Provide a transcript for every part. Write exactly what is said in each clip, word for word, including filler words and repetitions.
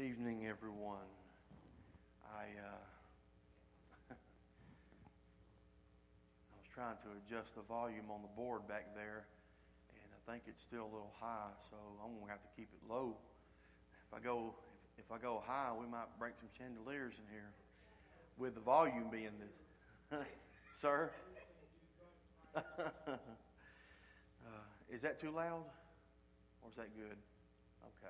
evening, everyone. I uh, I was trying to adjust the volume on the board back there, and I think it's still a little high, so I'm gonna have to keep it low. If I go if, if I go high, we might break some chandeliers in here, with the volume being this. Sir, uh, is that too loud, or is that good? Okay.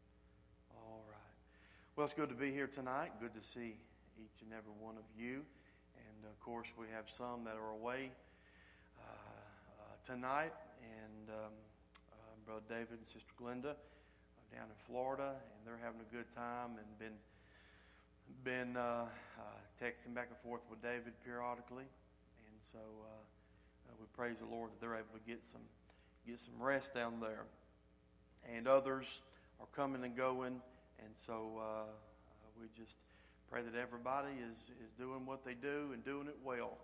All right. Well, it's good to be here tonight. Good to see each and every one of you. And, of course, we have some that are away uh, uh, tonight. And um, uh, Brother David and Sister Glenda are down in Florida, and they're having a good time and been been uh, uh, texting back and forth with David periodically. And so uh, uh, we praise the Lord that they're able to get some get some rest down there. And others are coming and going, and so uh, uh, we just pray that everybody is, is doing what they do and doing it well.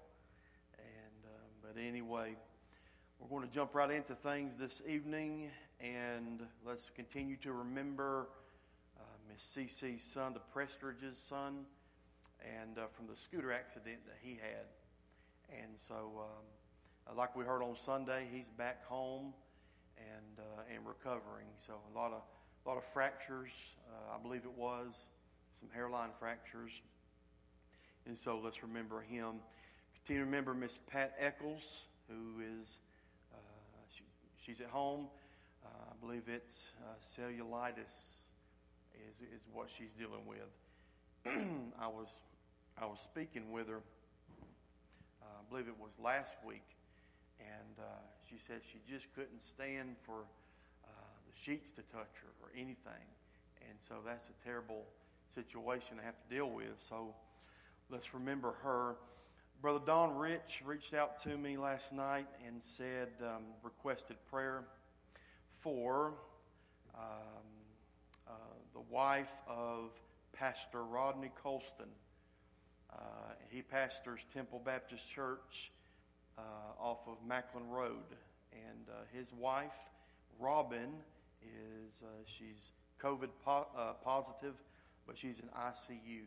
And um, but anyway, we're going to jump right into things this evening, and let's continue to remember uh, Miss Cece's son, the Prestridge's son, and uh, from the scooter accident that he had. And so, um, like we heard on Sunday, he's back home and uh, and recovering. So a lot of a lot of fractures, uh, I believe it was, some hairline fractures. And so let's remember him. Continue to remember Miss Pat Eccles, who is uh, she, she's at home. Uh, I believe it's uh, cellulitis is is what she's dealing with. I was I was speaking with her. Uh, I believe it was last week. And uh, she said she just couldn't stand for uh, the sheets to touch her or anything. And so that's a terrible situation to have to deal with. So let's remember her. Brother Don Rich reached out to me last night and said, um, requested prayer for um, uh, the wife of Pastor Rodney Colston. Uh, he pastors Temple Baptist Church Uh, off of Macklin Road, and uh, his wife, Robin, is uh, she's COVID po- uh, positive, but she's in I C U.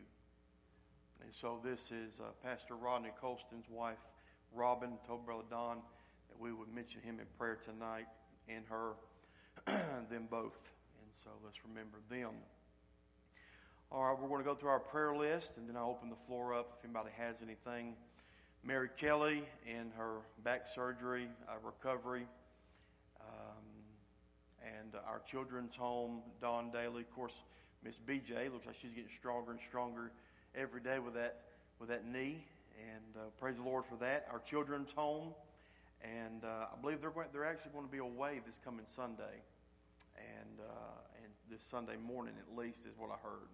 And so this is uh, Pastor Rodney Colston's wife, Robin. Told Brother Don that we would mention him in prayer tonight, and her, them both. And so let's remember them. All right, we're going to go through our prayer list, and then I'll open the floor up if anybody has anything. Mary Kelly and her back surgery uh, recovery, um, and our children's home, Dawn Daly. Of course, Miss B J looks like she's getting stronger and stronger every day with that with that knee, and uh, praise the Lord for that. Our children's home, and uh, I believe they're going, they're actually going to be away this coming Sunday, and uh, and this Sunday morning at least is what I heard.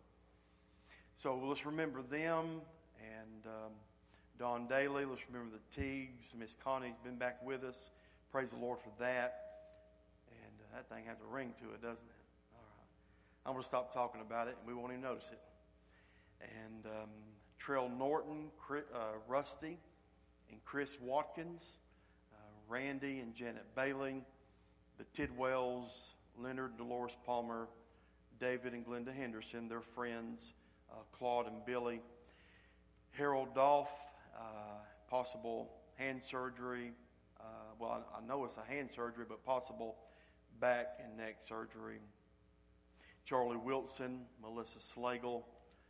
So let's remember them and. Um, Don Daly, let's remember the Teagues. Miss Connie's been back with us. Praise the Lord for that. And uh, that thing has a ring to it, doesn't it? All right. I'm going to stop talking about it, and we won't even notice it. And um, Trell Norton, Chris, uh, Rusty, and Chris Watkins, uh, Randy and Janet Bailey, the Tidwells, Leonard and Dolores Palmer, David and Glenda Henderson, their friends, uh, Claude and Billy, Harold Dolph, Uh, possible hand surgery. Uh, well, I, I know it's a hand surgery, but possible back and neck surgery. Charlie Wilson, Melissa Slagle,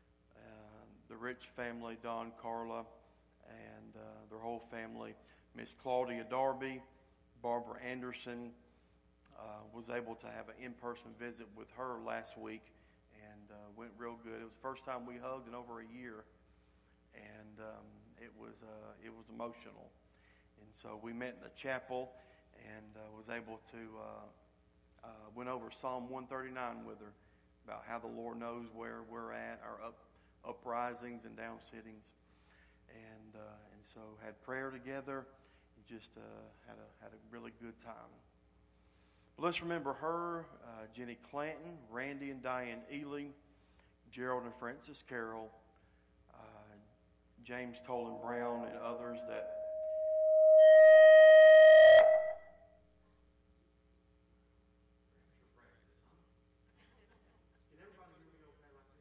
uh, the Rich family, Don, Carla, and uh, their whole family. Miss Claudia Darby, Barbara Anderson, uh, was able to have an in-person visit with her last week, and uh, went real good. It was the first time we hugged in over a year, and um, It was uh, it was emotional, and so we met in the chapel, and uh, was able to uh, uh, went over Psalm one thirty-nine with her about how the Lord knows where we're at, our up uprisings and down sittings, and uh, and so had prayer together, and just uh, had a had a really good time. But let's remember her, uh, Jenny Clanton, Randy and Diane Ely, Gerald and Francis Carroll, James Tolan Brown, and others that Can everybody hear me okay like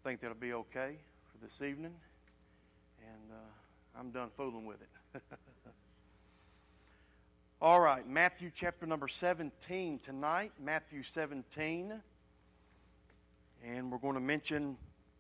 think that'll be okay for this evening. And uh, I'm done fooling with it. All right, Matthew chapter number seventeen tonight. Matthew seventeen. And we're going to mention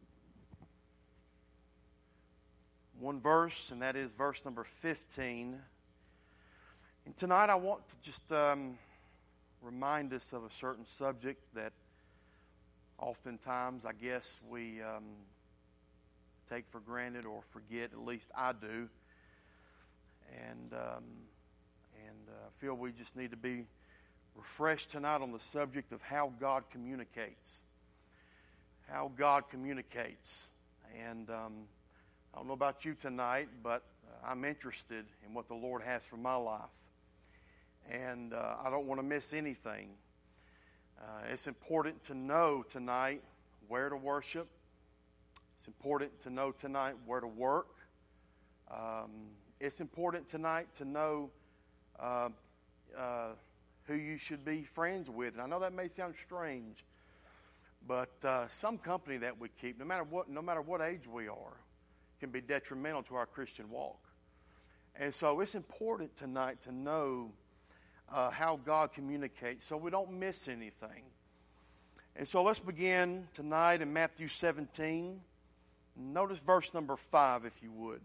one verse, and that is verse number fifteen. And tonight I want to just um, remind us of a certain subject that oftentimes I guess we um, take for granted or forget. At least I do. And um, and uh, I feel we just need to be refreshed tonight on the subject of how God communicates. How God communicates. And um, I don't know about you tonight, but uh, I'm interested in what the Lord has for my life. And uh, I don't want to miss anything. Uh, it's important to know tonight where to worship. It's important to know tonight where to work. Um, it's important tonight to know uh, uh, who you should be friends with. And I know that may sound strange, but uh, some company that we keep, no matter what, no matter what age we are, can be detrimental to our Christian walk. And so it's important tonight to know uh, how God communicates so we don't miss anything. And so let's begin tonight in Matthew seventeen. Notice verse number five, if you would.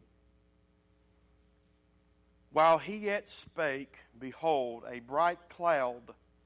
While he yet spake, behold, a bright cloud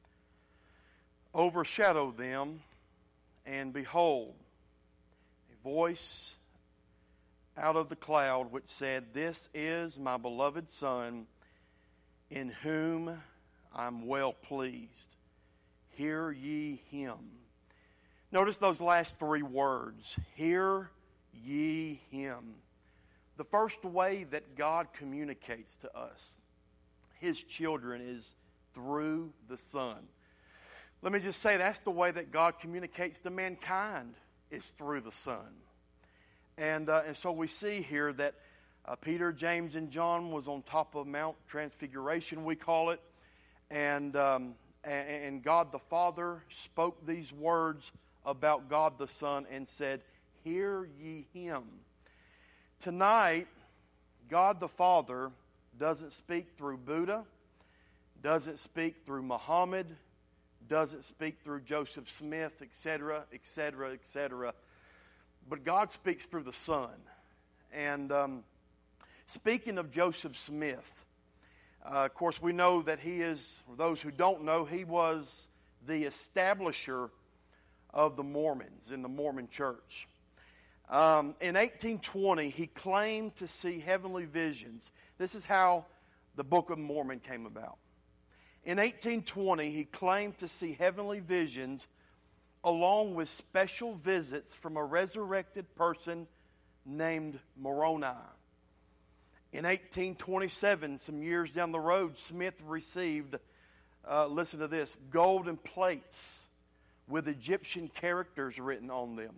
overshadowed them, and behold, a voice out of the cloud which said, This is my beloved Son, in whom I'm well pleased. Hear ye him. Notice those last three words. Hear ye him. The first way that God communicates to us, His children, is through the Son. Let me just say that's the way that God communicates to mankind, is through the Son. And uh, and so we see here that uh, Peter, James, and John was on top of Mount Transfiguration, we call it. And, um, and, and God the Father spoke these words about God the Son and said, Hear ye him. Tonight, God the Father doesn't speak through Buddha, doesn't speak through Muhammad, doesn't speak through Joseph Smith, et cetera, et cetera, et cetera. But God speaks through the Son. And um, speaking of Joseph Smith, uh, of course, we know that he is, for those who don't know, he was the establisher of the Mormons in the Mormon Church. Um, in eighteen twenty, he claimed to see heavenly visions. This is how the Book of Mormon came about. In eighteen twenty, he claimed to see heavenly visions along with special visits from a resurrected person named Moroni. In eighteen twenty-seven, some years down the road, Smith received, uh, listen to this, golden plates with Egyptian characters written on them.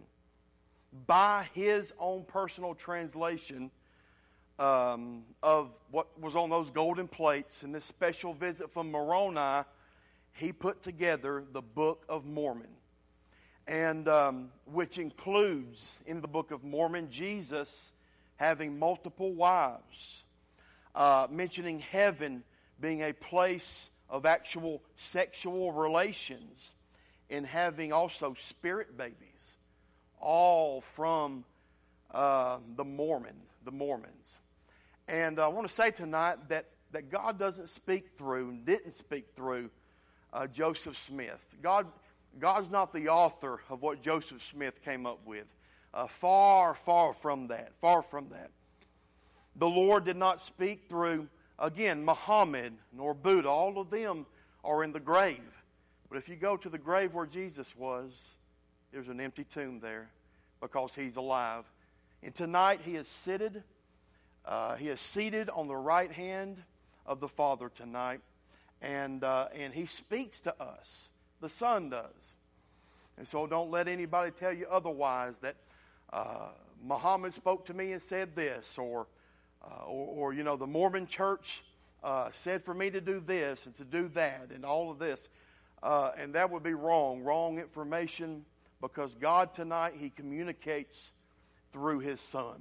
By his own personal translation um, of what was on those golden plates and this special visit from Moroni, he put together the Book of Mormon. And um, which includes in the Book of Mormon Jesus having multiple wives, uh, mentioning heaven being a place of actual sexual relations, and having also spirit babies, all from uh, the Mormon, the Mormons. And I want to say tonight that, that God doesn't speak through, and didn't speak through uh, Joseph Smith. God, God's not the author of what Joseph Smith came up with. Uh, far, far from that. Far from that. The Lord did not speak through, again, Muhammad nor Buddha. All of them are in the grave. But if you go to the grave where Jesus was, there's an empty tomb there because He's alive. And tonight He is seated. Uh, he is seated on the right hand of the Father tonight. And, uh, and He speaks to us. The Son does. And so don't let anybody tell you otherwise, that uh, Muhammad spoke to me and said this, or, uh, or, or, you know, the Mormon church uh, said for me to do this and to do that and all of this. Uh, and that would be wrong. Wrong information because God tonight, He communicates through His Son.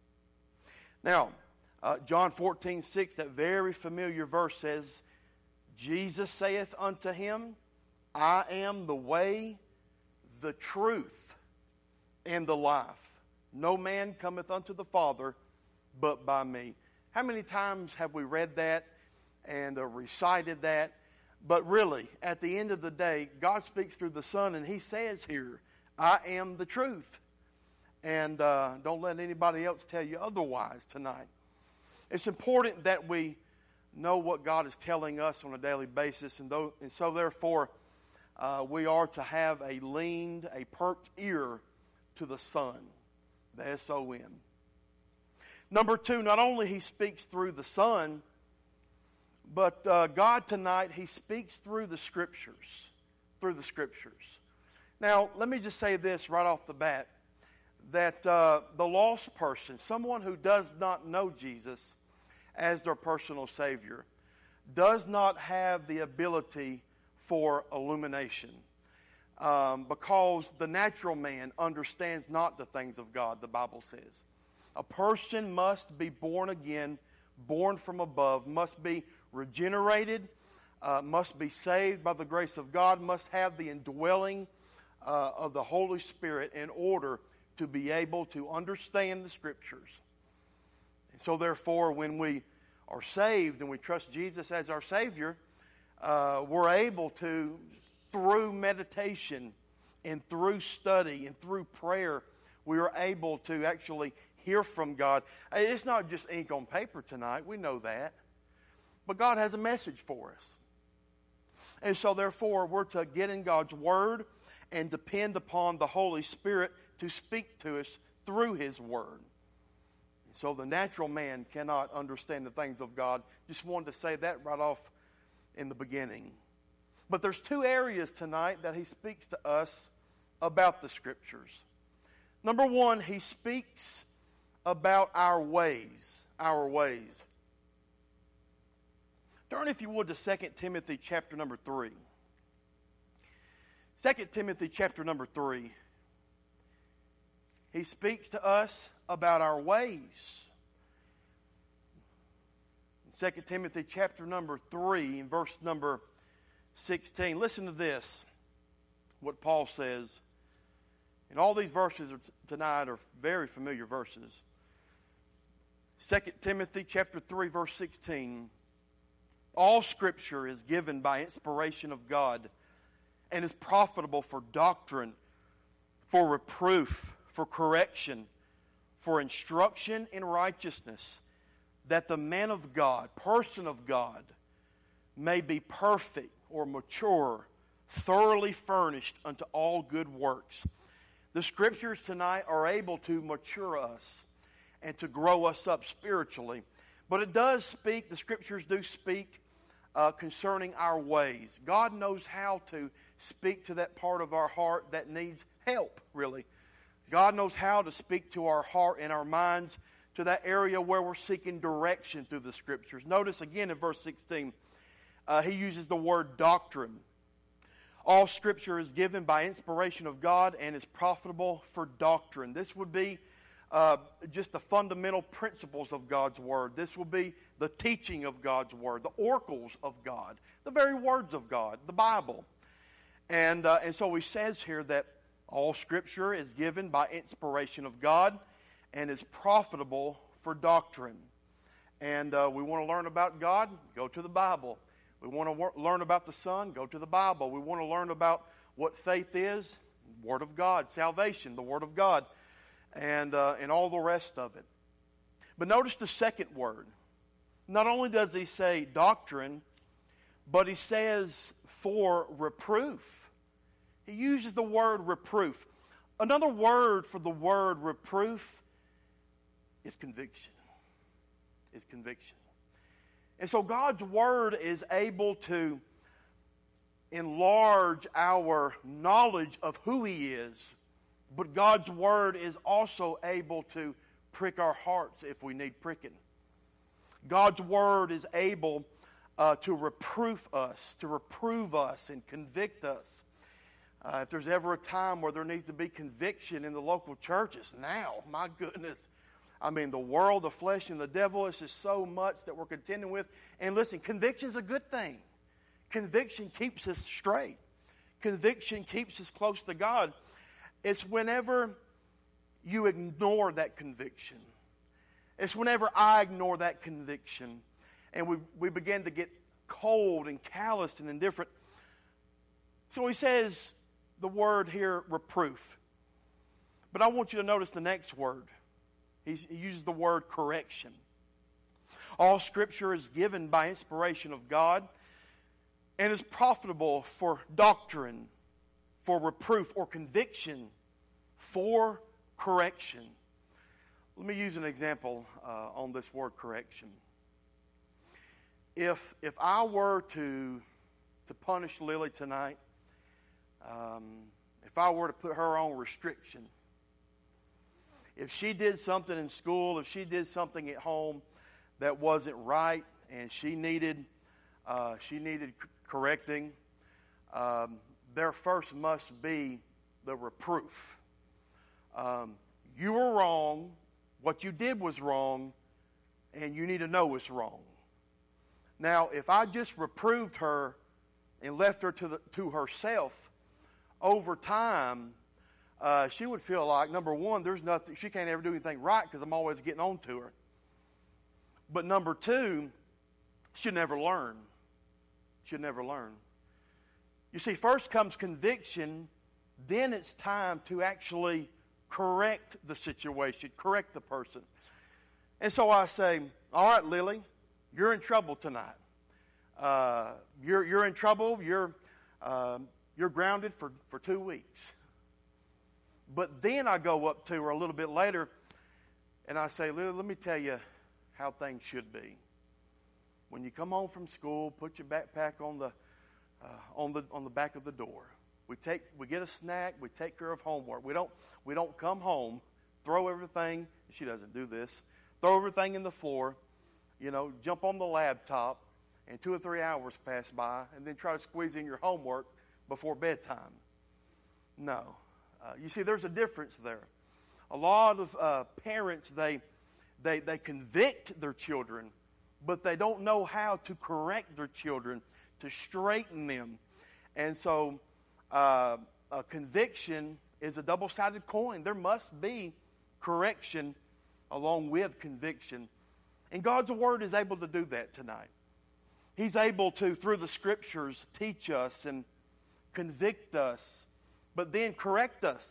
Now, uh, John fourteen six, that very familiar verse says, Jesus saith unto him, I am the way, the truth, and the life. No man cometh unto the Father but by me. How many times have we read that and uh, recited that? But really, at the end of the day, God speaks through the Son, and He says here, I am the truth. And uh, don't let anybody else tell you otherwise tonight. It's important that we know what God is telling us on a daily basis, and, though, and so therefore uh, we are to have a leaned, a perked ear to the Son, the S O N. Number two, not only He speaks through the Son, but uh, God tonight, He speaks through the Scriptures, through the Scriptures. Now, let me just say this right off the bat, that uh, the lost person, someone who does not know Jesus as their personal Savior, does not have the ability for illumination. Um, because the natural man understands not the things of God, the Bible says. A person must be born again, born from above, must be regenerated, uh, must be saved by the grace of God, must have the indwelling uh, of the Holy Spirit in order to be able to understand the Scriptures. And so therefore, when we are saved and we trust Jesus as our Savior, uh, we're able to, through meditation and through study and through prayer, we are able to actually hear from God. It's not just ink on paper tonight. We know that. But God has a message for us. And so therefore, we're to get in God's Word and depend upon the Holy Spirit to speak to us through His Word. So the natural man cannot understand the things of God. Just wanted to say that right off in the beginning. But there's two areas tonight that He speaks to us about the Scriptures. Number one, He speaks about our ways. Our ways. Turn, if you would, to Second Timothy chapter number three. Second Timothy chapter number three. He speaks to us about our ways. Second Timothy chapter number three, in verse number sixteen. Listen to this, what Paul says. And all these verses are, tonight are very familiar verses. Second Timothy chapter three, verse sixteen. All Scripture is given by inspiration of God and is profitable for doctrine, for reproof, for correction, for instruction in righteousness, that the man of God, person of God, may be perfect or mature, thoroughly furnished unto all good works. The Scriptures tonight are able to mature us and to grow us up spiritually. But it does speak, the Scriptures do speak uh, concerning our ways. God knows how to speak to that part of our heart that needs help, really. God knows how to speak to our heart and our minds, to that area where we're seeking direction through the Scriptures. Notice again in verse sixteen, uh, he uses the word doctrine. All Scripture is given by inspiration of God and is profitable for doctrine. This would be uh, just the fundamental principles of God's Word. This will be the teaching of God's Word, the oracles of God, the very words of God, the Bible. And, uh, and so he says here that all Scripture is given by inspiration of God and is profitable for doctrine. And uh, we want to learn about God? Go to the Bible. We want to wor- learn about the Son? Go to the Bible. We want to learn about what faith is? Word of God. Salvation, the Word of God. And, uh, and all the rest of it. But notice the second word. Not only does he say doctrine, but he says for reproof. He uses the word reproof. Another word for the word reproof is conviction. Is conviction. And so God's Word is able to enlarge our knowledge of who He is, but God's Word is also able to prick our hearts if we need pricking. God's Word is able uh, to reproof us, to reprove us and convict us. Uh, if there's ever a time where there needs to be conviction in the local churches, now, my goodness. I mean, the world, the flesh, and the devil is just so much that we're contending with. And listen, conviction's a good thing. Conviction keeps us straight. Conviction keeps us close to God. It's whenever you ignore that conviction. It's whenever I ignore that conviction. And we, we begin to get cold and calloused and indifferent. So he says the word here, reproof. But I want you to notice the next word. He's, he uses the word correction. All Scripture is given by inspiration of God and is profitable for doctrine, for reproof or conviction, for correction. Let me use an example uh, on this word correction. If if I were to to punish Lily tonight, um, if I were to put her on restriction, if she did something in school, if she did something at home that wasn't right, and she needed uh, she needed correcting, um, there first must be the reproof. Um, you were wrong. What you did was wrong, and you need to know it's wrong. Now, if I just reproved her and left her to the, to herself, over time, uh, she would feel like, number one, there's nothing, she can't ever do anything right because I'm always getting on to her. But number two, she'll never learn. She'll never learn. You see, first comes conviction, then it's time to actually correct the situation, correct the person. And so I say, all right, Lily, you're in trouble tonight. Uh, you're you're in trouble. You're uh, you're grounded for, for two weeks. But then I go up to her a little bit later, and I say, Lily, let me tell you how things should be. When you come home from school, put your backpack on the uh, on the on the back of the door. We take we get a snack. We take care of homework. We don't we don't come home, throw everything. She doesn't do this. Throw everything in the floor. You know, jump on the laptop, and two or three hours pass by, and then try to squeeze in your homework before bedtime. No. Uh, you see, there's a difference there. A lot of uh, parents, they, they, they convict their children, but they don't know how to correct their children, to straighten them. And so uh, a conviction is a double-sided coin. There must be correction along with conviction. And God's Word is able to do that tonight. He's able to, through the Scriptures, teach us and convict us, but then correct us.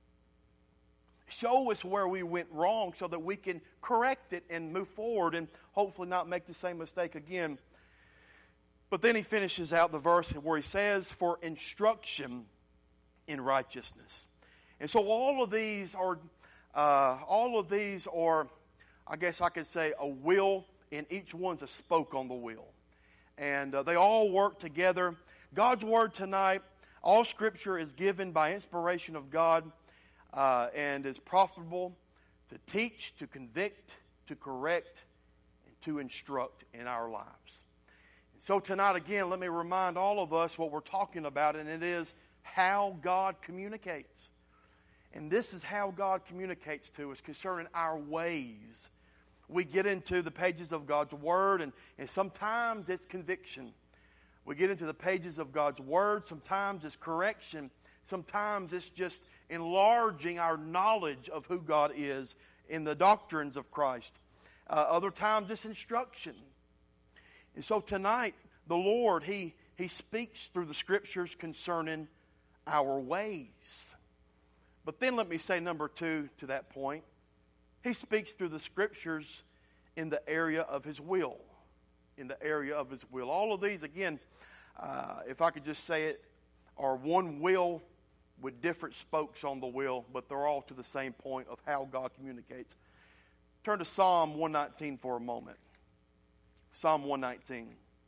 Show us where we went wrong so that we can correct it and move forward and hopefully not make the same mistake again. But then he finishes out the verse where he says, for instruction in righteousness. And so all of these are, uh, all of these are, I guess I could say, a wheel, and each one's a spoke on the wheel. And uh, they all work together. God's Word tonight, all Scripture is given by inspiration of God uh, and is profitable to teach, to convict, to correct, and to instruct in our lives. And so tonight, again, let me remind all of us what we're talking about, and it is how God communicates. And this is how God communicates to us concerning our ways. We get into the pages of God's Word, and, and sometimes it's conviction. We get into the pages of God's Word, sometimes it's correction. Sometimes it's just enlarging our knowledge of who God is in the doctrines of Christ. Uh, other times it's instruction. And so tonight, the Lord, He, He speaks through the Scriptures concerning our ways. But then let me say number two to that point. He speaks through the Scriptures in the area of His will. In the area of His will. All of these, again, uh, if I could just say it, are one wheel with different spokes on the wheel, but they're all to the same point of how God communicates. Turn to Psalm one nineteen for a moment. Psalm one nineteen.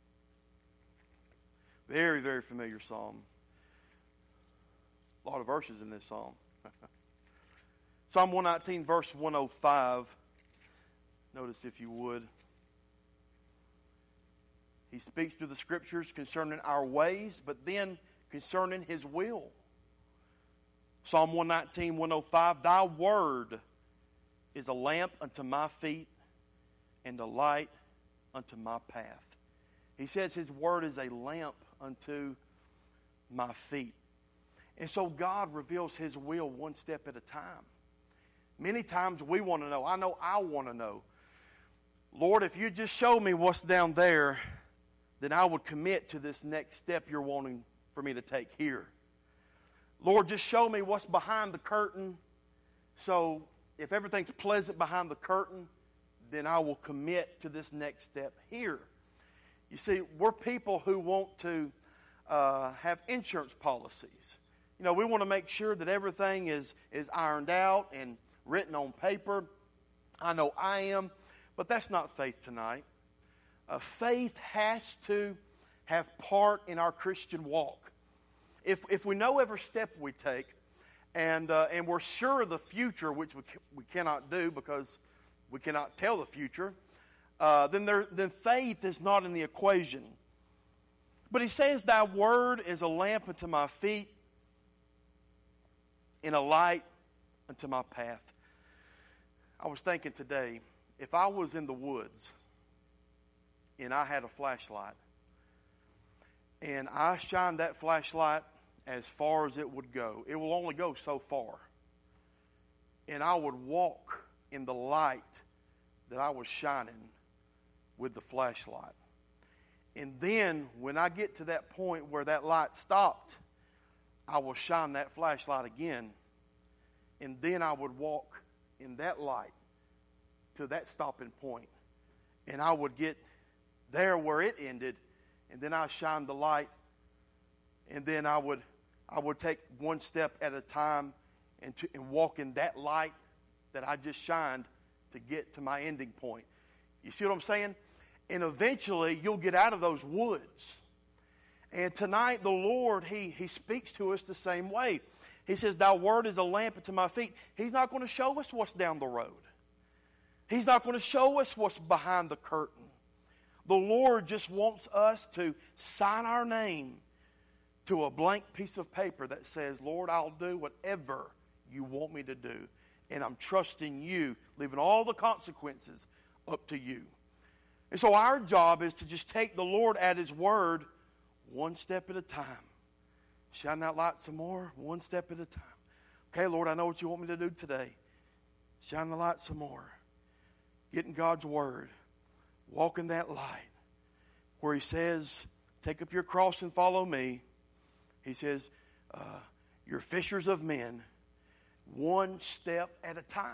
Very, very familiar psalm. A lot of verses in this psalm. Psalm one nineteen, verse one oh five. Notice if you would. He speaks through the Scriptures concerning our ways, but then concerning His will. Psalm one nineteen, one oh five, Thy word is a lamp unto my feet and a light unto my path. He says His word is a lamp unto my feet. And so God reveals His will one step at a time. Many times we want to know. I know I want to know. Lord, if you just show me what's down there, then I would commit to this next step you're wanting for me to take here. Lord, just show me what's behind the curtain. So if everything's pleasant behind the curtain, then I will commit to this next step here. You see, we're people who want to uh, have insurance policies. You know, we want to make sure that everything is, is ironed out and written on paper. I know I am, but that's not faith tonight. Uh, faith has to have part in our Christian walk. If if we know every step we take, and uh, and we're sure of the future, which we we cannot do because we cannot tell the future, uh, then there then faith is not in the equation. But he says, "Thy word is a lamp unto my feet, and a light unto my path." I was thinking today, if I was in the woods and I had a flashlight, and I shined that flashlight as far as it would go, it will only go so far. And I would walk in the light that I was shining with the flashlight. And then when I get to that point where that light stopped, I will shine that flashlight again. And then I would walk in that light to that stopping point. And I would get there where it ended. And then I shine the light. And then I would I would take one step at a time and, to, and walk in that light that I just shined to get to my ending point. You see what I'm saying? And eventually you'll get out of those woods. And tonight the Lord, He, he speaks to us the same way. He says, Thy word is a lamp unto my feet. He's not going to show us what's down the road. He's not going to show us what's behind the curtain. The Lord just wants us to sign our name to a blank piece of paper that says, Lord, I'll do whatever you want me to do. And I'm trusting you, leaving all the consequences up to you. And so our job is to just take the Lord at His word one step at a time. Shine that light some more, one step at a time. Okay, Lord, I know what you want me to do today. Shine the light some more. Get in God's word. Walk in that light. Where He says, take up your cross and follow me. He says, uh, you're fishers of men, one step at a time.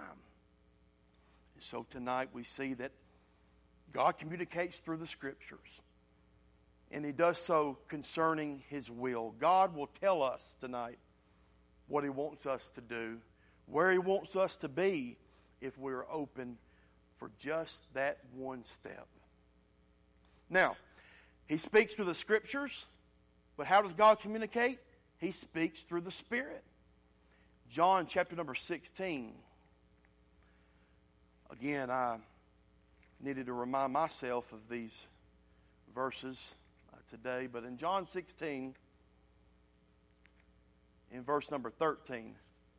And so tonight we see that God communicates through the Scriptures. And He does so concerning His will. God will tell us tonight what He wants us to do, where He wants us to be, if we're open for just that one step. Now, He speaks through the Scriptures, but how does God communicate? He speaks through the Spirit. John chapter number sixteen. Again, I needed to remind myself of these verses uh, today, but in John sixteen, in verse number thirteen,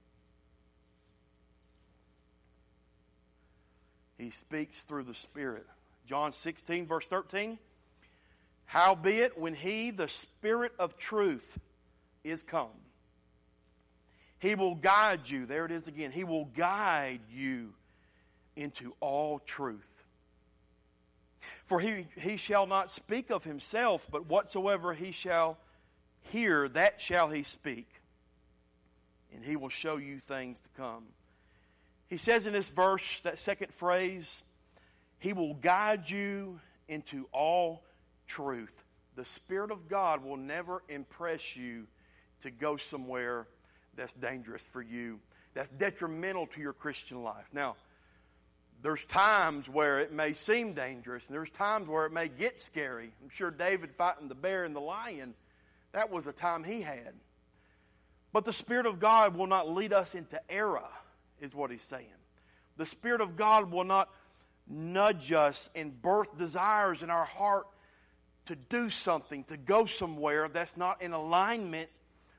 He speaks through the Spirit. John sixteen, verse thirteen. Howbeit, when He, the Spirit of truth, is come, He will guide you. There it is again. He will guide you into all truth. For he, he shall not speak of Himself, but whatsoever He shall hear, that shall He speak. And He will show you things to come. He says in this verse, that second phrase, He will guide you into all truth. The Spirit of God will never impress you to go somewhere that's dangerous for you, that's detrimental to your Christian life. Now, there's times where it may seem dangerous, and there's times where it may get scary. I'm sure David fighting the bear and the lion, that was a time he had. But the Spirit of God will not lead us into error, is what he's saying. The Spirit of God will not nudge us and birth desires in our heart to do something, to go somewhere that's not in alignment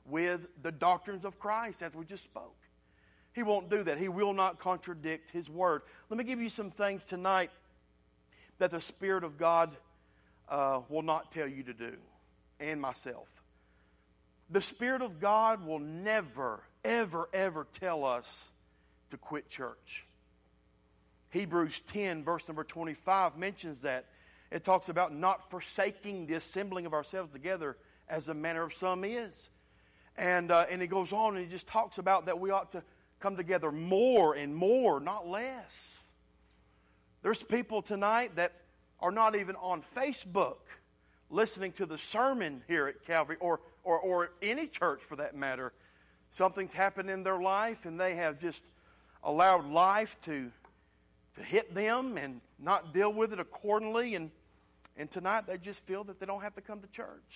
with the doctrines of Christ, as we just spoke. He won't do that. He will not contradict His Word. Let me give you some things tonight that the Spirit of God uh, will not tell you to do, and myself. The Spirit of God will never, ever, ever tell us to quit church. Hebrews ten, verse number twenty-five mentions that. It talks about not forsaking the assembling of ourselves together as the manner of some is. And, uh, and he goes on and he just talks about that we ought to come together more and more, not less. There's people tonight that are not even on Facebook listening to the sermon here at Calvary or, or, or any church for that matter. Something's happened in their life and they have just allowed life to, to hit them and not deal with it accordingly. And, and tonight they just feel that they don't have to come to church.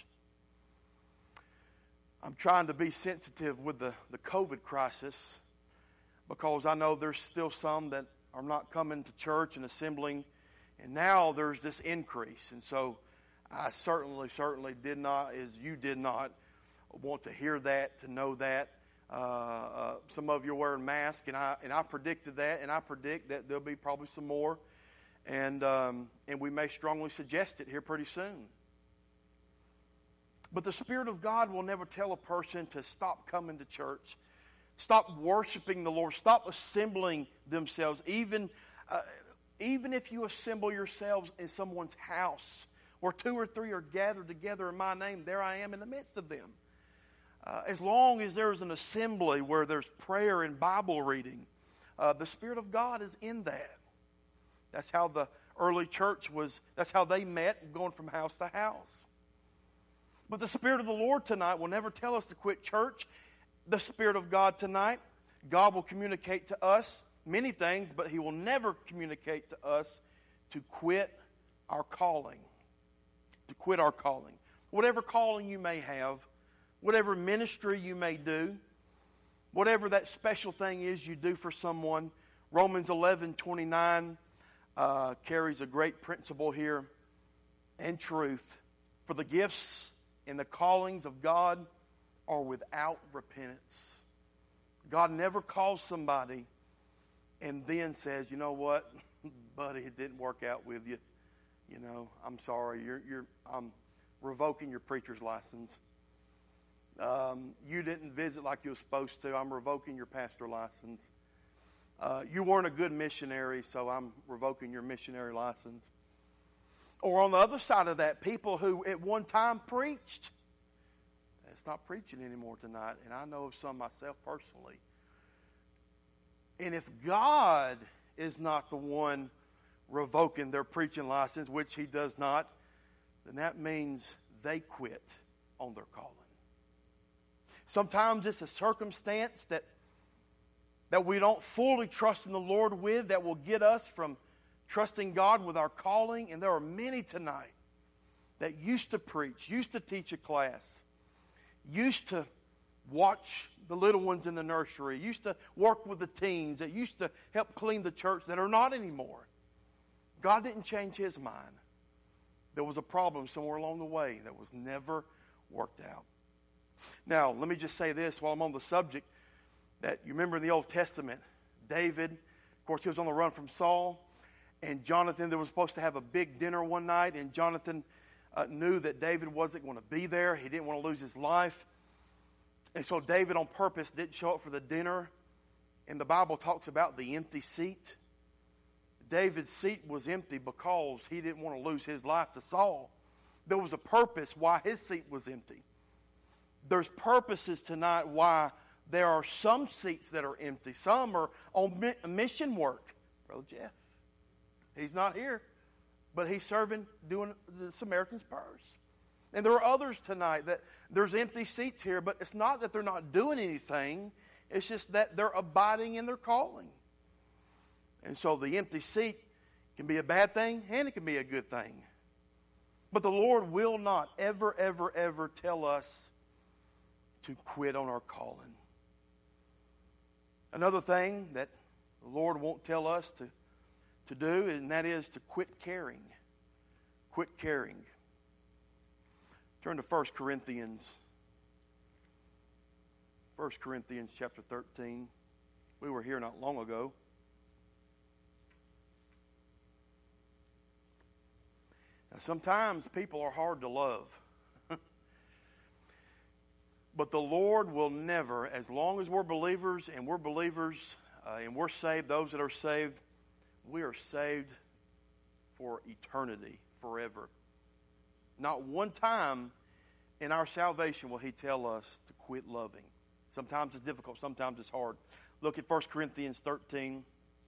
I'm trying to be sensitive with the, the COVID crisis because I know there's still some that are not coming to church and assembling. And now there's this increase. And so I certainly, certainly did not, as you did not, want to hear that, to know that. Uh, uh, some of you are wearing masks, and I and I predicted that, and I predict that there'll be probably some more. And um, and we may strongly suggest it here pretty soon. But the Spirit of God will never tell a person to stop coming to church, stop worshiping the Lord, stop assembling themselves. Even, uh, even if you assemble yourselves in someone's house, where two or three are gathered together in my name, there I am in the midst of them. Uh, as long as there is an assembly where there's prayer and Bible reading, uh, the Spirit of God is in that. That's how the early church was, that's how they met, going from house to house. But the Spirit of the Lord tonight will never tell us to quit church. The Spirit of God tonight, God will communicate to us many things, but He will never communicate to us to quit our calling. To quit our calling. Whatever calling you may have, whatever ministry you may do, whatever that special thing is you do for someone, Romans eleven twenty-nine uh, carries a great principle here and truth. For the gifts and the callings of God are without repentance. God never calls somebody and then says, you know what, buddy, it didn't work out with you. You know, I'm sorry. You're, you're, I'm revoking your preacher's license. Um, you didn't visit like you were supposed to. I'm revoking your pastor license. Uh, you weren't a good missionary, so I'm revoking your missionary license. Or on the other side of that, people who at one time preached. It's not preaching anymore tonight, and I know of some myself personally. And if God is not the one revoking their preaching license, which He does not, then that means they quit on their calling. Sometimes it's a circumstance that, that we don't fully trust in the Lord with that will get us from trusting God with our calling. And there are many tonight that used to preach, used to teach a class, used to watch the little ones in the nursery, used to work with the teens, that used to help clean the church, that are not anymore. God didn't change His mind. There was a problem somewhere along the way that was never worked out. Now, let me just say this while I'm on the subject, that you remember in the Old Testament, David, of course, he was on the run from Saul, and Jonathan, they were supposed to have a big dinner one night, and Jonathan uh, knew that David wasn't going to be there. He didn't want to lose his life. And so David on purpose didn't show up for the dinner. And the Bible talks about the empty seat. David's seat was empty because he didn't want to lose his life to Saul. There was a purpose why his seat was empty. There's purposes tonight why there are some seats that are empty. Some are on mission work. Brother Jeff, he's not here, but he's serving, doing the Samaritan's Purse. And there are others tonight that there's empty seats here, but it's not that they're not doing anything. It's just that they're abiding in their calling. And so the empty seat can be a bad thing and it can be a good thing. But the Lord will not ever, ever, ever tell us to quit on our calling. Another thing that the Lord won't tell us to, to do, and that is to quit caring. Quit caring. Turn to First Corinthians First Corinthians chapter thirteen. We were here not long ago. Now, sometimes people are hard to love. But the Lord will never, as long as we're believers and we're believers uh, and we're saved, those that are saved, we are saved for eternity, forever. Not one time in our salvation will He tell us to quit loving. Sometimes it's difficult, sometimes it's hard. Look at First Corinthians thirteen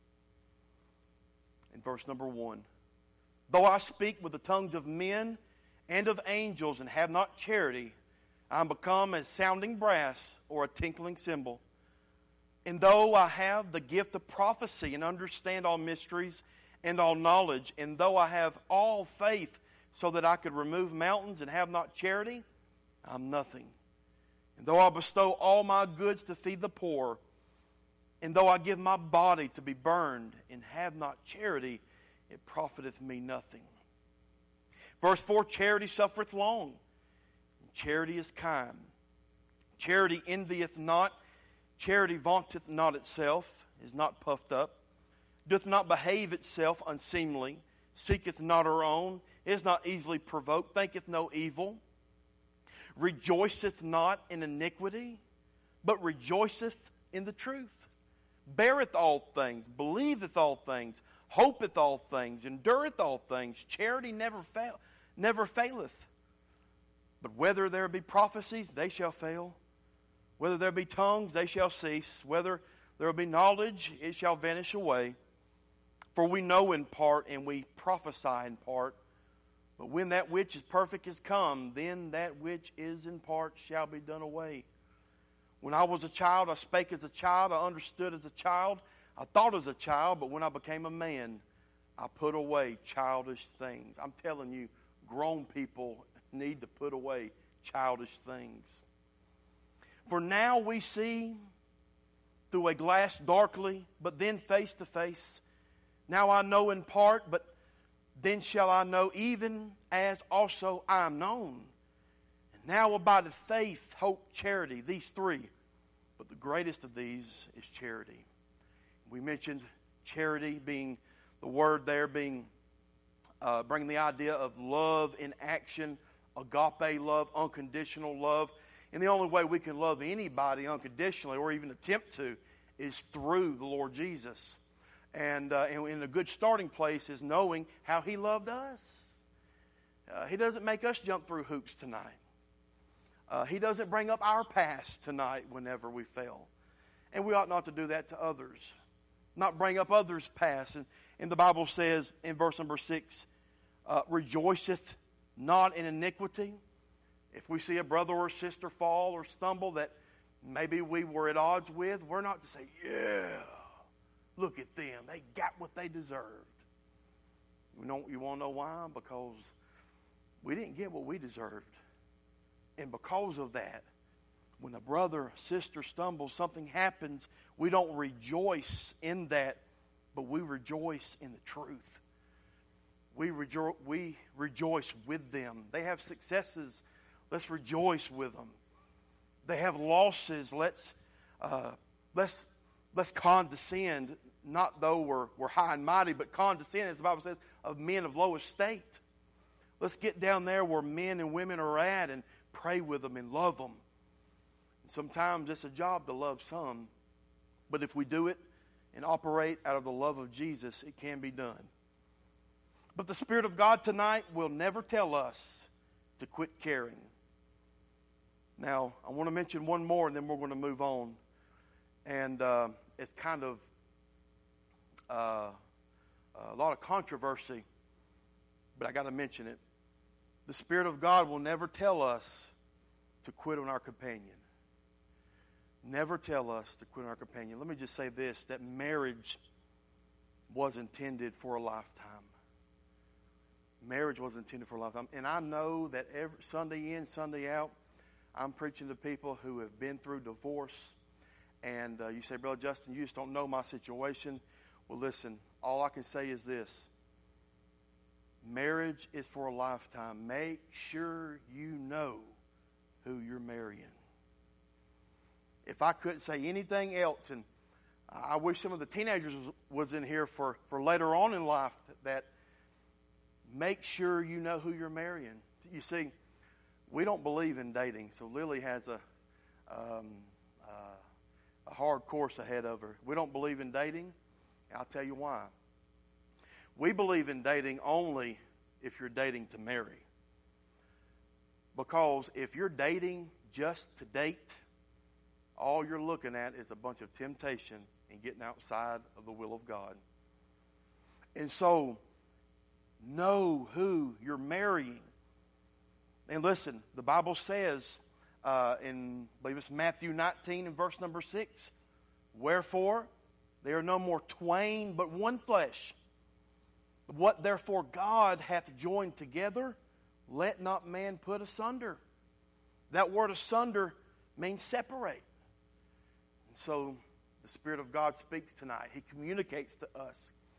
in verse number one. Though I speak with the tongues of men and of angels and have not charity, I am become as sounding brass or a tinkling cymbal. And though I have the gift of prophecy and understand all mysteries and all knowledge, and though I have all faith so that I could remove mountains and have not charity, I'm nothing. And though I bestow all my goods to feed the poor, and though I give my body to be burned and have not charity, it profiteth me nothing. Verse four, charity suffereth long. Charity is kind. Charity envieth not. Charity vaunteth not itself, is not puffed up, doth not behave itself unseemly, seeketh not her own, is not easily provoked, thinketh no evil, rejoiceth not in iniquity, but rejoiceth in the truth, beareth all things, believeth all things, hopeth all things, endureth all things. Charity never fail, never faileth. But whether there be prophecies, they shall fail. Whether there be tongues, they shall cease. Whether there be knowledge, it shall vanish away. For we know in part, and we prophesy in part. But when that which is perfect is come, then that which is in part shall be done away. When I was a child, I spake as a child, I understood as a child, I thought as a child, but when I became a man, I put away childish things. I'm telling you, grown people need to put away childish things. For now we see through a glass darkly, but then face to face. Now I know in part, but then shall I know even as also I am known. And now abideth faith, hope, charity, these three. But the greatest of these is charity. We mentioned charity being, the word there being, uh, bringing the idea of love in action, agape love, unconditional love. And the only way we can love anybody unconditionally or even attempt to is through the Lord Jesus. And, uh, and, and a good starting place is knowing how He loved us. Uh, he doesn't make us jump through hoops tonight. Uh, he doesn't bring up our past tonight whenever we fail. And we ought not to do that to others. Not bring up others' past. And, and the Bible says in verse number six, uh, rejoiceth not in iniquity. If we see a brother or sister fall or stumble that maybe we were at odds with, we're not to say, yeah, look at them. They got what they deserved. You know, you want to know why? Because we didn't get what we deserved. And because of that, when a brother or sister stumbles, something happens, we don't rejoice in that, but we rejoice in the truth. We, rejo- we rejoice with them. They have successes. Let's rejoice with them. They have losses. Let's uh, let's let's condescend, not though we're we're high and mighty, but condescend, as the Bible says, of men of low estate. Let's get down there where men and women are at and pray with them and love them. And sometimes it's a job to love some, but if we do it and operate out of the love of Jesus, it can be done. But the Spirit of God tonight will never tell us to quit caring. Now, I want to mention one more, and then we're going to move on. And uh, it's kind of uh, a lot of controversy, but I got to mention it. The Spirit of God will never tell us to quit on our companion. Never tell us to quit on our companion. Let me just say this, that marriage was intended for a lifetime. Marriage was intended for a lifetime. And I know that every Sunday in, Sunday out, I'm preaching to people who have been through divorce. And uh, you say, Brother Justin, you just don't know my situation. Well, listen, all I can say is this. Marriage is for a lifetime. Make sure you know who you're marrying. if I couldn't say anything else, and I wish some of the teenagers was, was in here for, for later on in life, that make sure you know who you're marrying. You see, we don't believe in dating, so Lily has a um, uh, a hard course ahead of her. We don't believe in dating. I'll tell you why. We believe in dating only if you're dating to marry. Because if you're dating just to date, all you're looking at is a bunch of temptation and getting outside of the will of God. And so, know who you're marrying. And listen, the Bible says uh, in, I believe it's Matthew nineteen and verse number six, wherefore they are no more twain but one flesh. What therefore God hath joined together, let not man put asunder. That word asunder means separate. And so the Spirit of God speaks tonight. He communicates to us.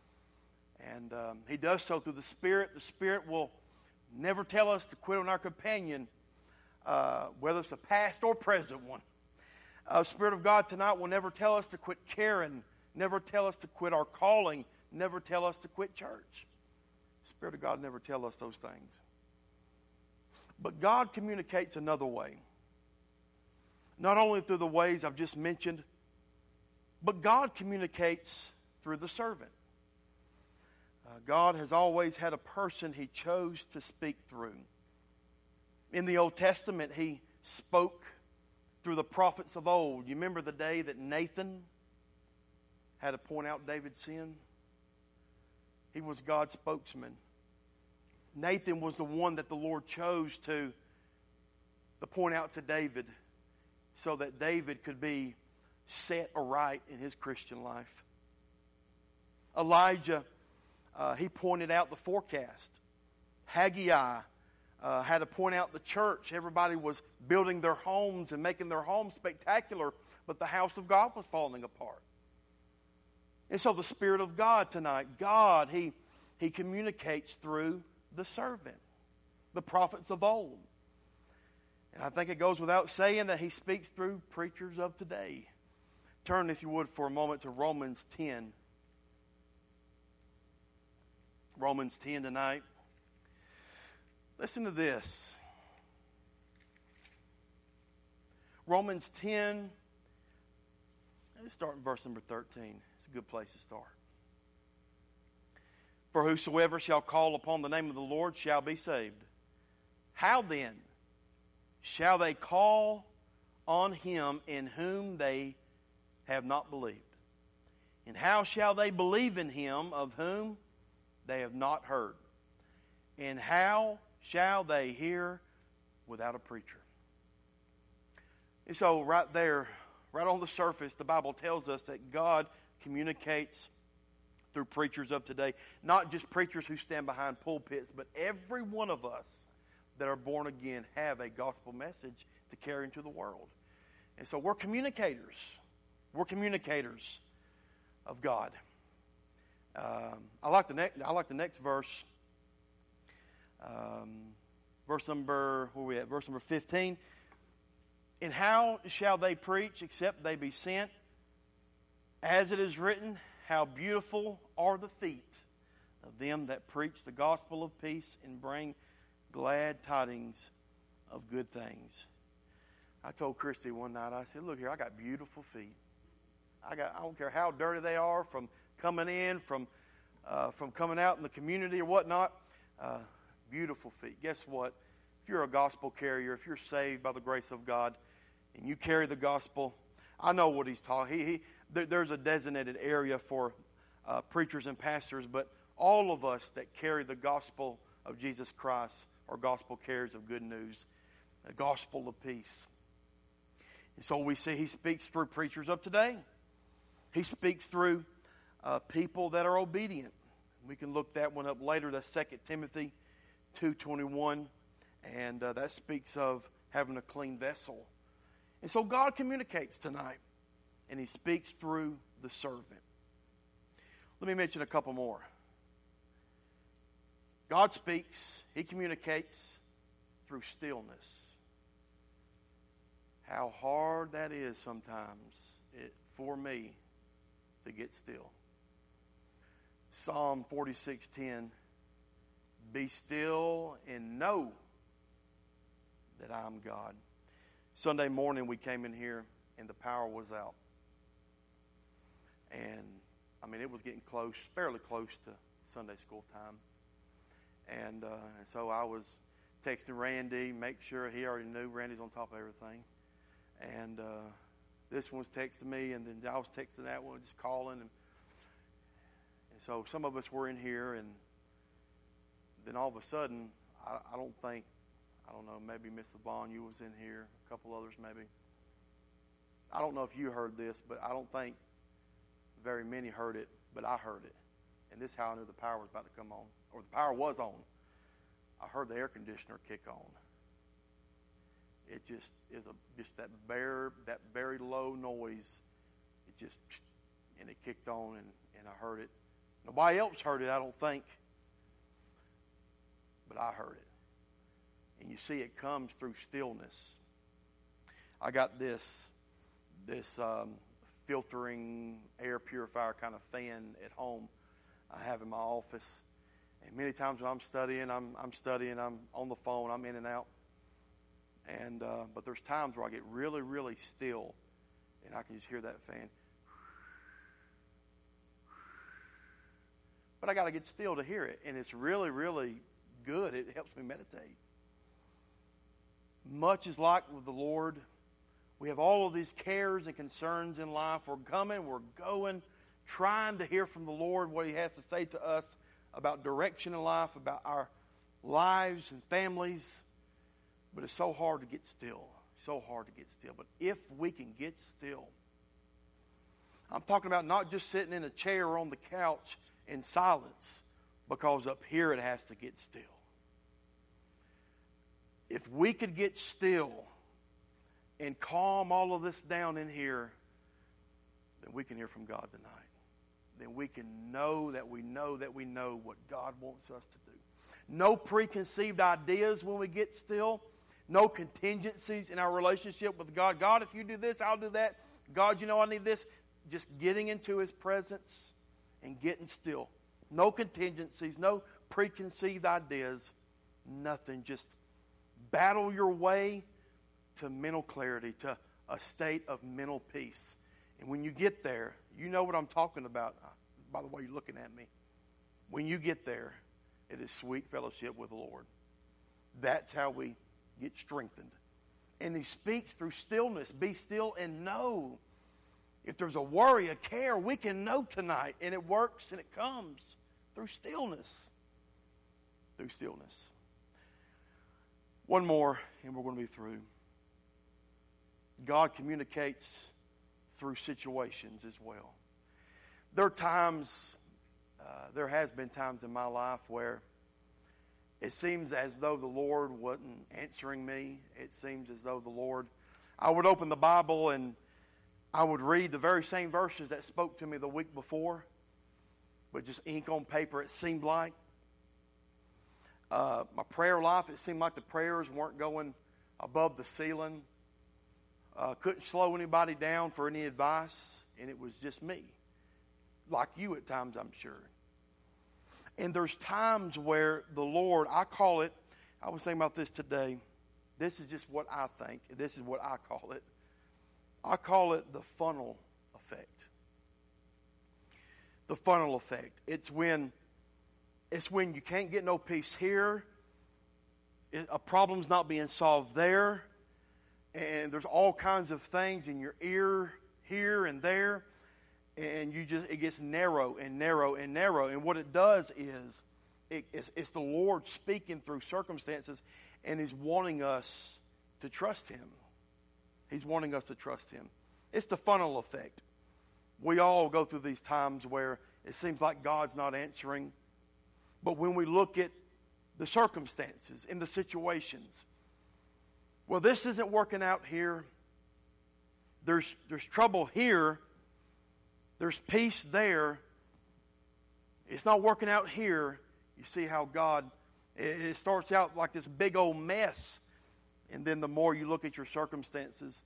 And um, He does so through the Spirit. The Spirit will never tell us to quit on our companion, uh, whether it's a past or present one. Uh, the Spirit of God tonight will never tell us to quit caring, never tell us to quit our calling, never tell us to quit church. The Spirit of God never tell us those things. But God communicates another way. Not only through the ways I've just mentioned, but God communicates through the servant. Uh, God has always had a person He chose to speak through. In the Old Testament, He spoke through the prophets of old. You remember the day that Nathan had to point out David's sin? He was God's spokesman. Nathan was the one that the Lord chose to, to point out to David so that David could be set aright in his Christian life. Elijah, uh, he pointed out the forecast. Haggai uh, had to point out the church. Everybody was building their homes and making their homes spectacular, but the house of God was falling apart. And so the Spirit of God tonight, God, He, he communicates through the servant, the prophets of old. And I think it goes without saying that He speaks through preachers of today. Turn, if you would, for a moment to Romans ten. Romans ten tonight. Listen to this. Romans ten, let's start in verse number thirteen. It's a good place to start. For whosoever shall call upon the name of the Lord shall be saved. How then shall they call on Him in whom they have not believed? And how shall they believe in Him of whom they have not heard? And how shall they hear without a preacher? And so right there, right on the surface, the Bible tells us that God communicates through preachers of today. Not just preachers who stand behind pulpits, but every one of us that are born again have a gospel message to carry into the world. And so we're communicators. We're communicators of God. Um, I like the next. I like the next verse. Um, verse number where are we at? Verse number fifteen. And how shall they preach except they be sent? As it is written, how beautiful are the feet of them that preach the gospel of peace and bring glad tidings of good things. I told Christy one night, I said, look here, I got beautiful feet. I got, I don't care how dirty they are from coming in, from uh, from coming out in the community or whatnot. Uh, beautiful feet. Guess what? If you're a gospel carrier, if you're saved by the grace of God, and you carry the gospel, I know what he's taught. He, he there, there's a designated area for uh, preachers and pastors, but all of us that carry the gospel of Jesus Christ are gospel carriers of good news, the gospel of peace. And so we see He speaks through preachers of today. He speaks through uh, people that are obedient. We can look that one up later. That's Second Timothy two twenty-one, and uh, that speaks of having a clean vessel. And so God communicates tonight, and He speaks through the servant. Let me mention a couple more. God speaks, He communicates through stillness. how hard that is sometimes it, for me to get still. Psalm forty-six ten, be still and know that I am God. Sunday morning we came in here and the power was out. And, I mean, it was getting close, fairly close to Sunday school time. And, uh, and so I was texting Randy, make sure he already knew. Randy's on top of everything. And uh, this one was texting me, and then I was texting that one, just calling. And, and so some of us were in here, and then all of a sudden, I, I don't think, I don't know, maybe Miss LeBon, you was in here, a couple others maybe. I don't know if you heard this, but I don't think very many heard it, but I heard it. And this is how I knew the power was about to come on, or the power was on. I heard the air conditioner kick on. It just is a just that bare, that very low noise. It just, and it kicked on, and, and I heard it. Nobody else heard it, I don't think, but I heard it. And you see, it comes through stillness. I got this, this um, filtering air purifier kind of fan at home. I have in my office. And many times when I'm studying, I'm I'm studying, I'm on the phone, I'm in and out. And uh, but there's times where I get really, really still, and I can just hear that fan. But I got to get still to hear it, and it's really, really good. It helps me meditate. Much is like with the Lord. We have all of these cares and concerns in life. We're coming, we're going, trying to hear from the Lord what He has to say to us about direction in life, about our lives and families. But it's so hard to get still. So hard to get still. But if we can get still, I'm talking about not just sitting in a chair or on the couch in silence, because up here it has to get still. If we could get still and calm all of this down in here, then we can hear from God tonight. Then we can know that we know that we know what God wants us to do. No preconceived ideas when we get still. No contingencies in our relationship with God. God, if you do this, I'll do that. God, you know I need this. Just getting into His presence and getting still. No contingencies, no preconceived ideas, nothing. Just battle your way to mental clarity, to a state of mental peace. And when you get there, you know what I'm talking about, by the way you're looking at me. When you get there, it is sweet fellowship with the Lord. That's how we get strengthened. And He speaks through stillness. Be still and know. If there's a worry, a care, we can know tonight. And it works and it comes through stillness. Through stillness. One more and we're going to be through. God communicates through situations as well. There are times, uh, there has been times in my life where it seems as though the Lord wasn't answering me. It seems as though the Lord, I would open the Bible and I would read the very same verses that spoke to me the week before, but just ink on paper, it seemed like. Uh, my prayer life, it seemed like the prayers weren't going above the ceiling. Uh, couldn't slow anybody down for any advice, and it was just me. Like you at times, I'm sure. And there's times where the Lord, I call it, I was thinking about this today. This is just what I think. This is what I call it. I call it the funnel effect. The funnel effect. It's when, it's when you can't get no peace here. It, a problem's not being solved there. And there's all kinds of things in your ear here and there. And you just, it gets narrow and narrow and narrow. And what it does is, it, it's, it's the Lord speaking through circumstances, and He's wanting us to trust Him. He's wanting us to trust Him. It's the funnel effect. We all go through these times where it seems like God's not answering. But when we look at the circumstances and the situations, well, this isn't working out here. There's, there's trouble here. There's peace there. It's not working out here. You see how God, it starts out like this big old mess. And then the more you look at your circumstances,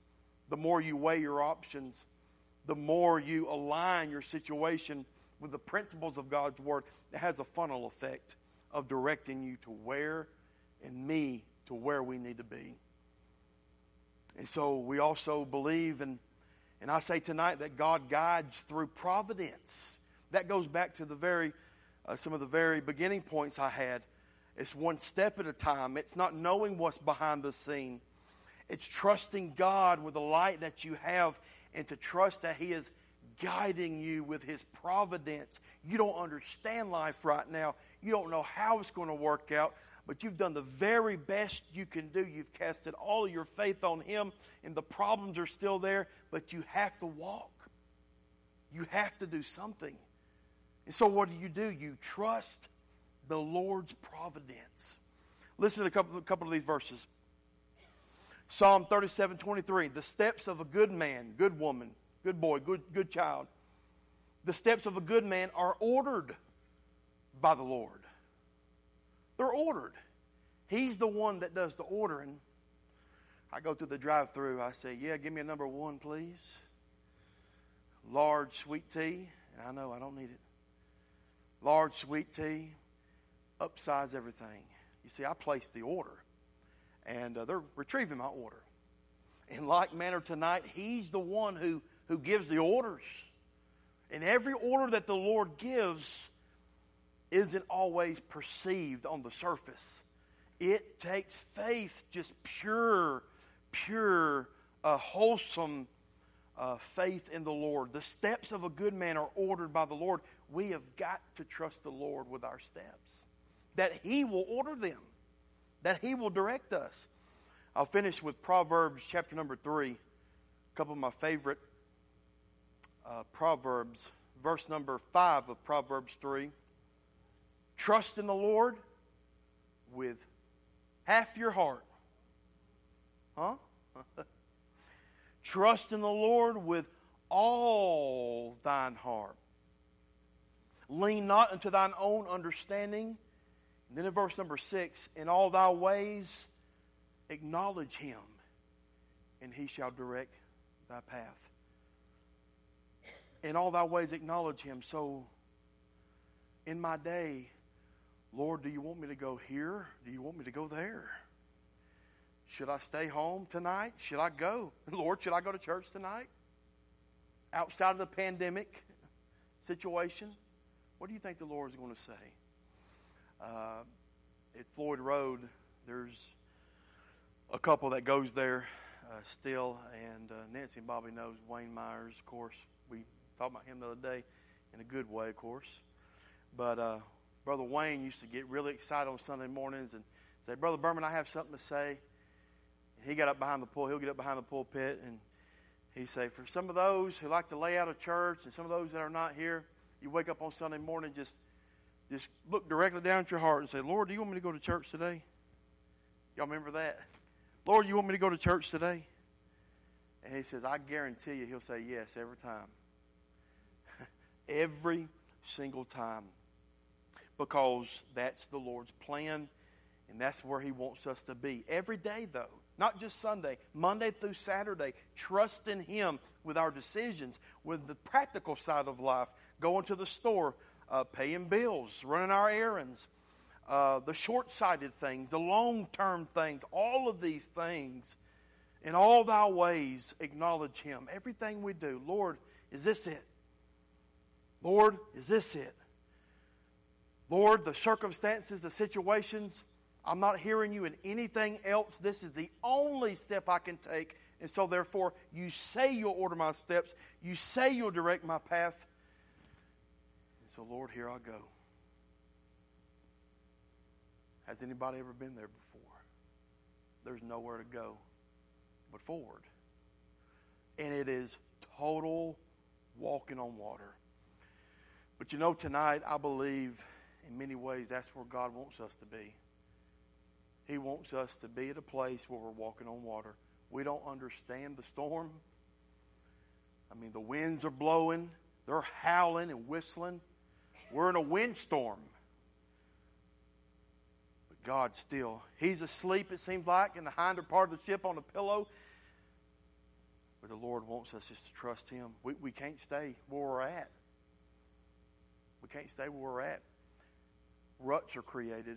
the more you weigh your options, the more you align your situation with the principles of God's Word. It has a funnel effect of directing you to where, and me to where we need to be. And so we also believe, and and I say tonight that God guides through providence. That goes back to the very uh, some of the very beginning points I had. It's one step at a time. It's not knowing what's behind the scene. It's trusting God with the light that you have, and to trust that He is guiding you with His providence. You don't understand life right now. You don't know how it's going to work out, but you've done the very best you can do. You've casted all of your faith on Him, and the problems are still there, but you have to walk. You have to do something. And so what do you do? You trust the Lord's providence. Listen to a couple, a couple of these verses. Psalm thirty-seven twenty-three. The steps of a good man, good woman, good boy, good, good child. The steps of a good man are ordered by the Lord. They're ordered. He's the one that does the ordering. I go through the drive-thru. I say, yeah, give me a number one, please. Large sweet tea. And I know I don't need it. Large sweet tea. Upsize everything. You see, I placed the order. And uh, they're retrieving my order. In like manner tonight, He's the one who, who gives the orders. And every order that the Lord gives isn't always perceived on the surface. It takes faith, just pure, pure, uh, wholesome uh, faith in the Lord. The steps of a good man are ordered by the Lord. We have got to trust the Lord with our steps. That He will order them. That He will direct us. I'll finish with Proverbs chapter number three. A couple of my favorite uh, Proverbs. Verse number five of Proverbs three. Trust in the Lord with half your heart. Huh? Trust in the Lord with all thine heart. Lean not unto thine own understanding. And then in verse number six, in all thy ways acknowledge Him, and He shall direct thy path. In all thy ways acknowledge Him. So in my day, Lord, do you want me to go here? Do you want me to go there? Should I stay home tonight? Should I go? Lord, should I go to church tonight? Outside of the pandemic situation, what do you think the Lord is going to say? Uh, at Floyd Road, there's a couple that goes there uh, still, and uh, Nancy and Bobby knows Wayne Myers, of course. We talked about him the other day in a good way, of course. But uh, Brother Wayne used to get really excited on Sunday mornings and say, Brother Berman, I have something to say. And he got up behind the pulpit. He'll get up behind the pulpit, and he'd say, for some of those who like to lay out a church and some of those that are not here, you wake up on Sunday morning, just Just look directly down at your heart and say, Lord, do you want me to go to church today? Y'all remember that? Lord, you want me to go to church today? And he says, I guarantee you he'll say yes every time. Every single time. Because that's the Lord's plan, and that's where He wants us to be. Every day, though. Not just Sunday. Monday through Saturday. Trust in Him with our decisions, with the practical side of life. Going to the store. Uh, paying bills, running our errands, uh, the short-sighted things, the long-term things, all of these things. In all thy ways, acknowledge Him. Everything we do, Lord, is this it? Lord, is this it? Lord, the circumstances, the situations, I'm not hearing you in anything else. This is the only step I can take. And so therefore, you say you'll order my steps. You say you'll direct my path. So, Lord, here I go. Has anybody ever been there before? There's nowhere to go but forward. And it is total walking on water. But you know, tonight, I believe in many ways that's where God wants us to be. He wants us to be at a place where we're walking on water. We don't understand the storm. I mean, the winds are blowing. They're howling and whistling. We're in a windstorm. But God still, He's asleep, it seems like, in the hinder part of the ship on a pillow. But the Lord wants us just to trust Him. We, we can't stay where we're at. We can't stay where we're at. Ruts are created.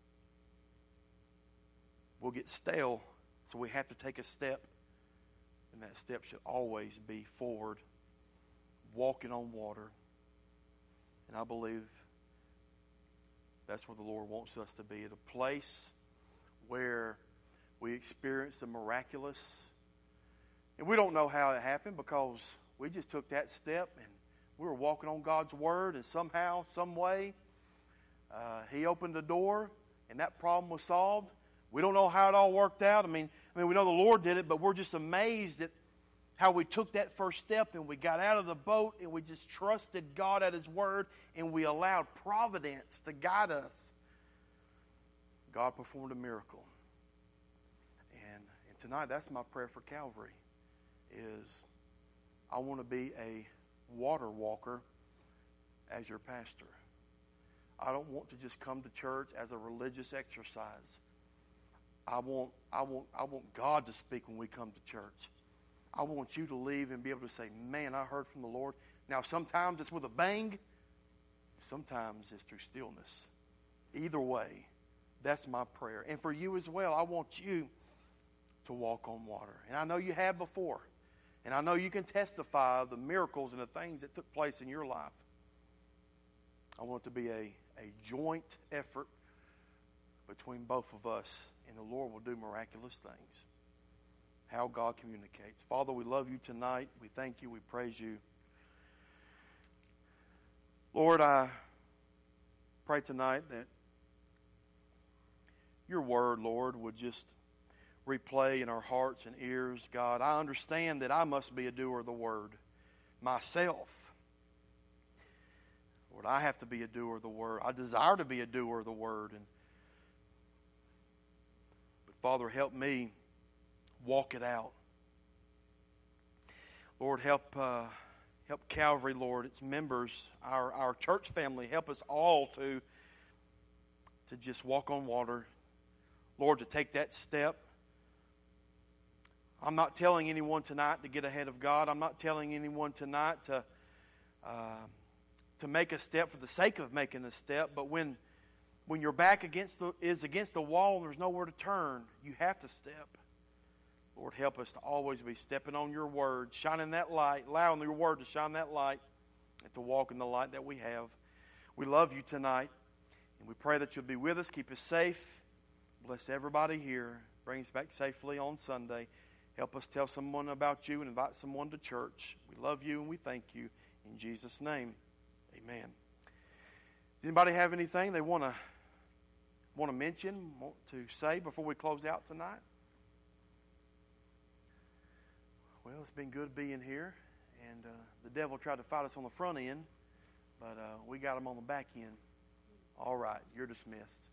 We'll get stale, so we have to take a step. And that step should always be forward, walking on water. And I believe that's where the Lord wants us to be, at a place where we experience the miraculous. And we don't know how it happened, because we just took that step and we were walking on God's Word, and somehow, some way, uh, He opened the door and that problem was solved. We don't know how it all worked out. I mean, I mean, we know the Lord did it, but we're just amazed at how we took that first step and we got out of the boat and we just trusted God at His Word and we allowed providence to guide us. God performed a miracle. And, and tonight, that's my prayer for Calvary, is I want to be a water walker as your pastor. I don't want to just come to church as a religious exercise. I want, I want, I want God to speak when we come to church. I want you to leave and be able to say, man, I heard from the Lord. Now, sometimes it's with a bang. Sometimes it's through stillness. Either way, that's my prayer. And for you as well, I want you to walk on water. And I know you have before. And I know you can testify of the miracles and the things that took place in your life. I want it to be a, a joint effort between both of us, and the Lord will do miraculous things. How God communicates. Father, we love you tonight. We thank you. We praise you. Lord, I pray tonight that your word, Lord, would just replay in our hearts and ears. God, I understand that I must be a doer of the word myself. Lord, I have to be a doer of the word. I desire to be a doer of the word. And but Father, help me walk it out. Lord, help uh, help Calvary, Lord, its members, our, our church family, help us all to, to just walk on water. Lord, to take that step. I'm not telling anyone tonight to get ahead of God. I'm not telling anyone tonight to uh, to make a step for the sake of making a step. But when when your back against the, is against the wall and there's nowhere to turn, you have to step. Lord, help us to always be stepping on your word, shining that light, allowing your word to shine that light, and to walk in the light that we have. We love you tonight, and we pray that you'll be with us, keep us safe, bless everybody here, bring us back safely on Sunday. Help us tell someone about you and invite someone to church. We love you and we thank you. In Jesus' name, amen. Does anybody have anything they want to want to mention, want to say before we close out tonight? Well, it's been good being here. And uh, the devil tried to fight us on the front end, but uh, we got him on the back end. All right, you're dismissed.